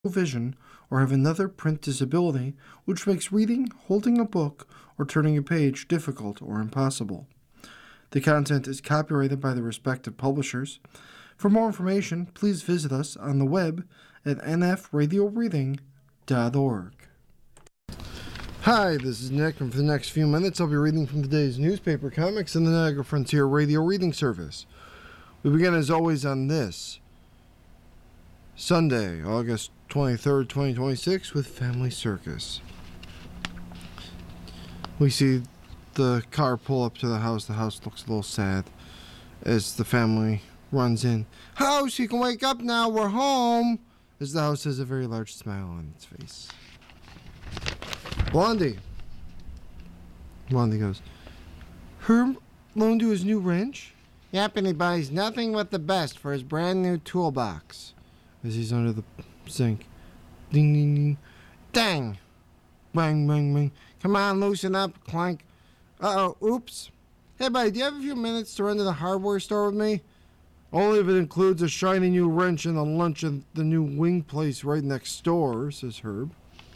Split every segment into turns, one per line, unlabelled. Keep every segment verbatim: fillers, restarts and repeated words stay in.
vision or have another print disability which makes reading, holding a book, or turning a page difficult or impossible. The content is copyrighted by the respective publishers. For more information, please visit us on the web at n f radio reading dot org. Hi, this is Nick, and for the next few minutes I'll be reading from today's newspaper comics in the Niagara Frontier Radio Reading Service. We begin as always on this Sunday, August twenty-third, twenty twenty-six, with Family Circus. We see the car pull up to the house. The house looks a little sad as the family runs in. House, you can wake up now, we're home! As the house has a very large smile on its face. Blondie. Blondie goes, Herb loaned you his new wrench? Yep, and he buys nothing but the best for his brand new toolbox. As he's under the sink. Ding, ding, ding. Dang! Bang, bang, bang. Come on, loosen up, clank. Uh-oh, oops. Hey, buddy, do you have a few minutes to run to the hardware store with me? Only if it includes a shiny new wrench and a lunch at the new wing place right next door, says Herb.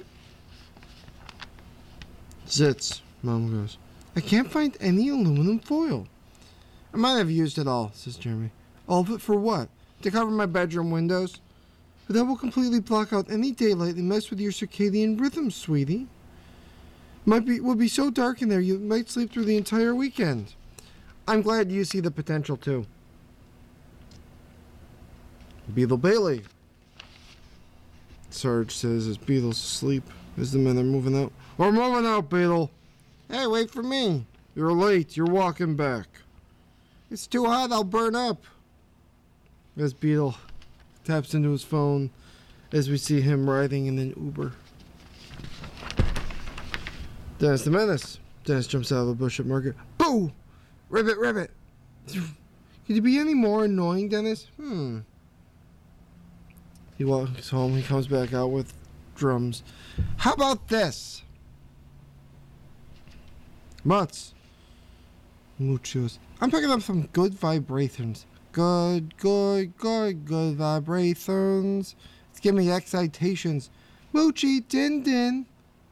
Zits, Mom goes, I can't find any aluminum foil. I might have used it all, says Jeremy. All of it for what? To cover my bedroom windows? But that will completely block out any daylight and mess with your circadian rhythm, sweetie. Might be will be so dark in there you might sleep through the entire weekend. I'm glad you see the potential too. Beetle Bailey. Sarge says as Beetle's asleep, as the men are moving out. We're moving out, Beetle. Hey, wait for me. You're late. You're walking back. It's too hot. I'll burn up. As Beetle taps into his phone, as we see him riding in an Uber. Dennis the Menace. Dennis jumps out of a bush at Market. Boo! Ribbit, ribbit. Could you be any more annoying, Dennis? Hmm. He walks home. He comes back out with drums. How about this? Mutz. Mooch goes, I'm picking up some good vibrations. Good, good, good, good vibrations. It's giving me excitations. Moochie, din din.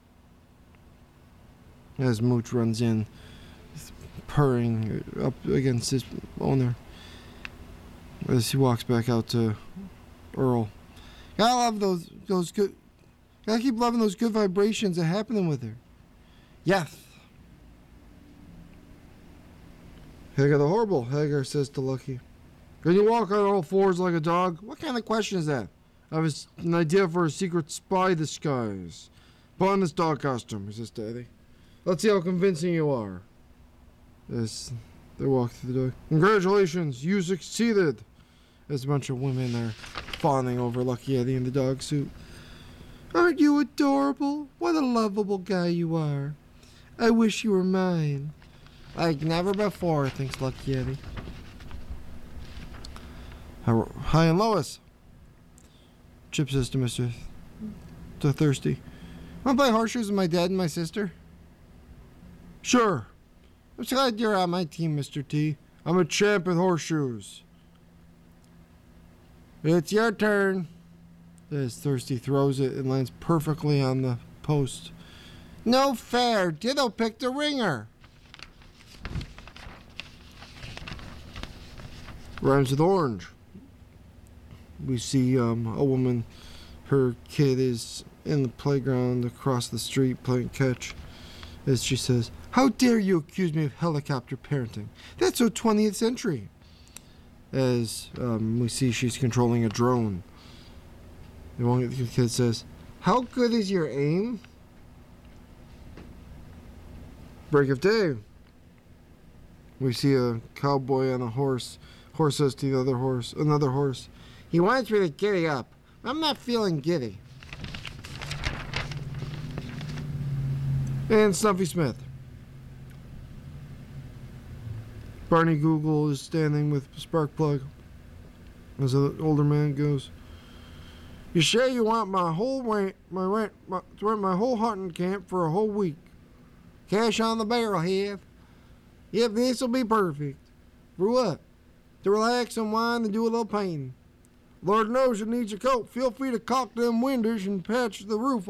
As Mooch runs in, purring up against his owner. As he walks back out to Earl. Gotta love those, those good, gotta keep loving those good vibrations that are happening with her. Yes. Hagar the Horrible, Hagar says to Lucky. Can you walk on all fours like a dog? What kind of question is that? I have an idea for a secret spy disguise. Put on this dog costume, says Daddy. Let's see how convincing you are. As they walk through the door. Congratulations, you succeeded. As a bunch of women are fawning over Lucky Eddie in the dog suit. Aren't you adorable? What a lovable guy you are. I wish you were mine. Like never before, thinks Lucky Eddie. Hi and Lois. Chip says to Mister to Thirsty. Want to play horseshoes with my dad and my sister? Sure. I'm so glad you're on my team, Mister T. I'm a champ at horseshoes. It's your turn. As Thirsty throws it and lands perfectly on the post. No fair. Ditto picked the ringer. Rhymes with orange. We see um, a woman, her kid is in the playground across the street playing catch. As she says, how dare you accuse me of helicopter parenting? That's so twentieth century. As um, we see she's controlling a drone. The one the kid says, how good is your aim? Break of day. We see a cowboy on a horse. Horse says to the other horse, another horse, he wants me to giddy up. I'm not feeling giddy. And Snuffy Smith. Barney Google is standing with Sparkplug. As the older man goes, you sure you want my whole rent, my rent, my, to rent my whole hunting camp for a whole week? Cash on the barrel, head. Yep, this'll be perfect. For what? To relax and wine and do a little painting. Lord knows you need your coat. Feel free to caulk them windows and patch the roof